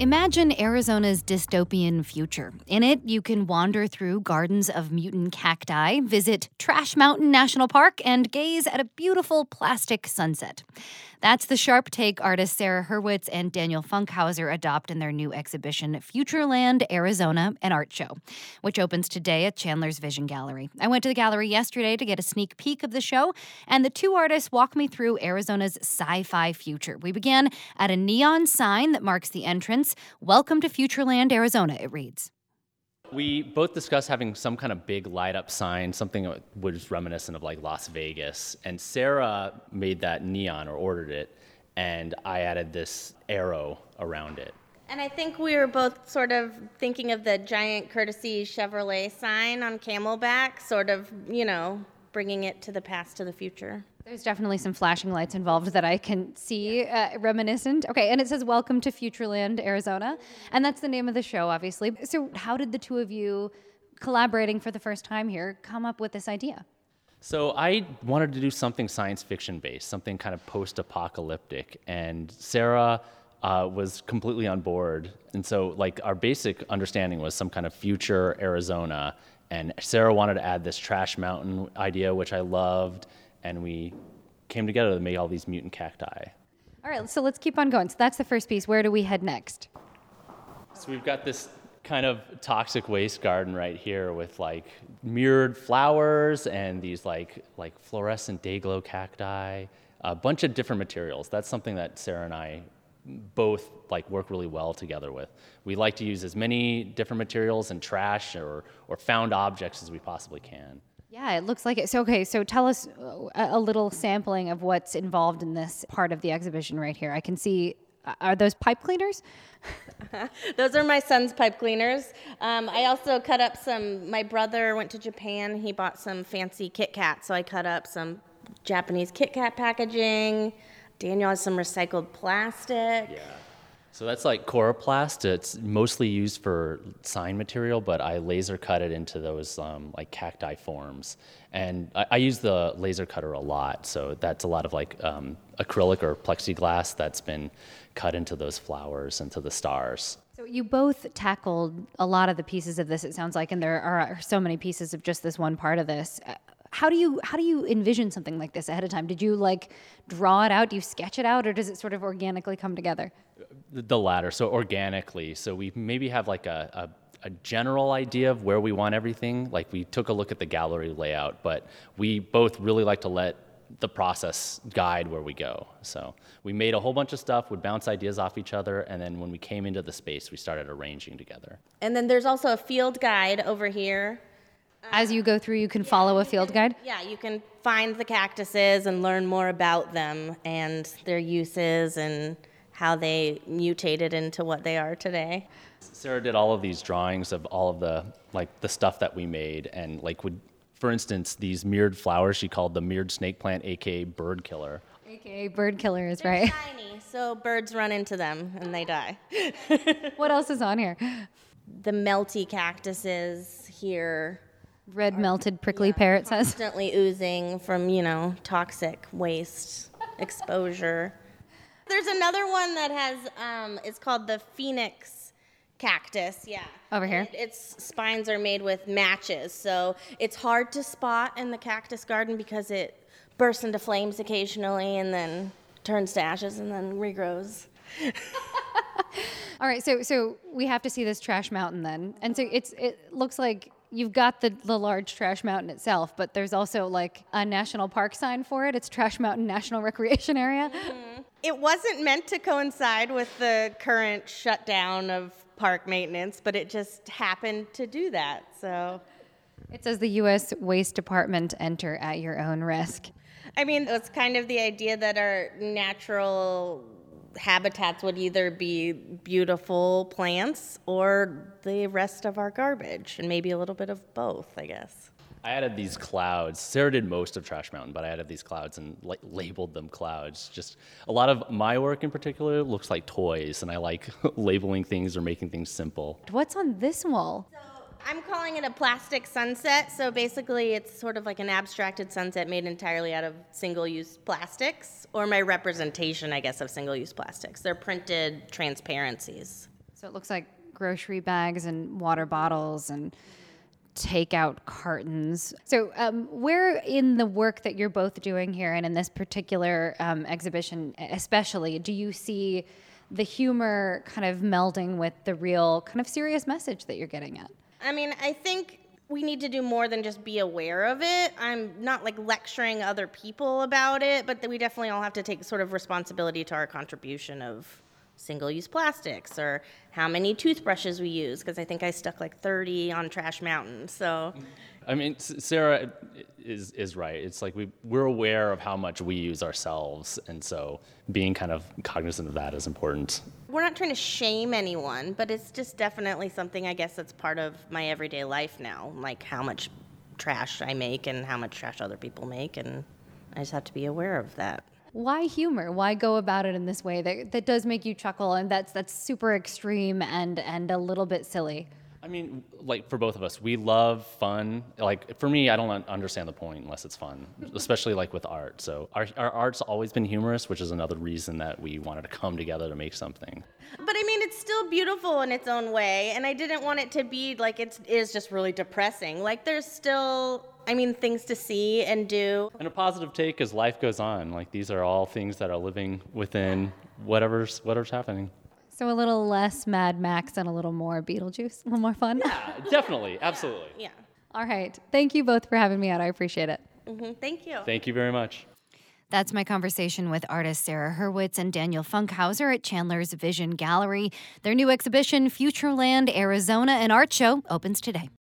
Imagine Arizona's dystopian future. In it, you can wander through gardens of mutant cacti, visit Trash Mountain National Park, and gaze at a beautiful plastic sunset. That's the sharp take artists Sarah Hurwitz and Daniel Funkhauser adopt in their new exhibition, Futureland Arizona, an art show, which opens today at Chandler's Vision Gallery. I went to the gallery yesterday to get a sneak peek of the show, and the two artists walked me through Arizona's sci-fi future. We began at a neon sign that marks the entrance. Welcome to Futureland, Arizona, it reads. We both discussed having some kind of big light-up sign, something that was reminiscent of like Las Vegas. And Sarah made that neon or ordered it, and I added this arrow around it. And I think we were both sort of thinking of the giant courtesy Chevrolet sign on Camelback, sort of, bringing it to the past to the future. There's definitely some flashing lights involved that I can see reminiscent. Okay, and it says, welcome to Futureland, Arizona. And that's the name of the show, obviously. So how did the two of you, collaborating for the first time here, come up with this idea? So I wanted to do something science fiction based, something kind of post-apocalyptic. And Sarah was completely on board. And so our basic understanding was some kind of future Arizona. And Sarah wanted to add this Trash Mountain idea, which I loved. And we came together to make all these mutant cacti. All right, so let's keep on going. So that's the first piece. Where do we head next? So we've got this kind of toxic waste garden right here with mirrored flowers and these like fluorescent day-glow cacti, a bunch of different materials. That's something that Sarah and I both work really well together with. We like to use as many different materials and trash or found objects as we possibly can. Yeah, it looks like it. So tell us a little sampling of what's involved in this part of the exhibition right here. I can see, are those pipe cleaners? Those are my son's pipe cleaners. I also cut up my brother went to Japan. He bought some fancy Kit Kats, so I cut up some Japanese Kit Kat packaging. Daniel has some recycled plastic. Yeah. So that's Coroplast. It's mostly used for sign material, but I laser cut it into those cacti forms. And I use the laser cutter a lot, so that's a lot of acrylic or plexiglass that's been cut into those flowers, into the stars. So you both tackled a lot of the pieces of this, it sounds like, and there are so many pieces of just this one part of this. How do you envision something like this ahead of time? Did you draw it out? Do you sketch it out, or does it sort of organically come together? The latter, so organically. So we maybe have a general idea of where we want everything. We took a look at the gallery layout, but we both really like to let the process guide where we go. So we made a whole bunch of stuff, would bounce ideas off each other, and then when we came into the space, we started arranging together. And then there's also a field guide over here. As you go through, you can follow a field guide? Yeah, you can find the cactuses and learn more about them and their uses and how they mutated into what they are today. Sarah did all of these drawings of all of the stuff that we made, and for instance, these mirrored flowers she called the mirrored snake plant, aka bird killer. AKA bird killer is They're right. shiny, so birds run into them and they die. What else is on here? The melty cactuses here. Red melted prickly pear, it says. Constantly oozing from, toxic waste exposure. There's another one that has, it's called the Phoenix cactus, yeah. Over here? Its spines are made with matches, so it's hard to spot in the cactus garden because it bursts into flames occasionally and then turns to ashes and then regrows. All right, so we have to see this Trash Mountain then. And so it looks like you've got the large Trash Mountain itself, but there's also a national park sign for it. It's Trash Mountain National Recreation Area. Mm-hmm. It wasn't meant to coincide with the current shutdown of park maintenance, but it just happened to do that, so. It says the U.S. Waste Department, enter at your own risk. I mean, it's kind of the idea that our natural habitats would either be beautiful plants or the rest of our garbage, and maybe a little bit of both, I guess. I added these clouds. Sarah did most of Trash Mountain, but I added these clouds and labeled them clouds. Just a lot of my work in particular looks like toys, and I like labeling things or making things simple. What's on this wall? I'm calling it a plastic sunset. So basically it's sort of like an abstracted sunset made entirely out of single-use plastics, or my representation, I guess, of single-use plastics. They're printed transparencies. So it looks like grocery bags and water bottles and takeout cartons. So where in the work that you're both doing here and in this particular exhibition especially, do you see the humor kind of melding with the real kind of serious message that you're getting at? I mean, I think we need to do more than just be aware of it. I'm not like lecturing other people about it, but we definitely all have to take sort of responsibility to our contribution of single-use plastics or how many toothbrushes we use, because I think I stuck like 30 on Trash Mountain. So, I mean, Sarah is right. It's like we're aware of how much we use ourselves, and so being kind of cognizant of that is important. We're not trying to shame anyone, but it's just definitely something I guess that's part of my everyday life now, like how much trash I make and how much trash other people make, and I just have to be aware of that. Why humor? Why go about it in this way that does make you chuckle, and that's super extreme and a little bit silly? I mean, like for both of us, we love fun. Like for me, I don't understand the point unless it's fun, especially like with art. So our art's always been humorous, which is another reason that we wanted to come together to make something. But I mean, it's still beautiful in its own way, and I didn't want it to be like it is just really depressing. Like there's still, I mean, things to see and do. And a positive take as life goes on. Like these are all things that are living within whatever's happening. So a little less Mad Max and a little more Beetlejuice, a little more fun. Yeah, definitely, absolutely. Yeah. All right. Thank you both for having me out. I appreciate it. Mm-hmm. Thank you. Thank you very much. That's my conversation with artists Sarah Hurwitz and Daniel Funkhauser at Chandler's Vision Gallery. Their new exhibition, Futureland Arizona, an art show, opens today.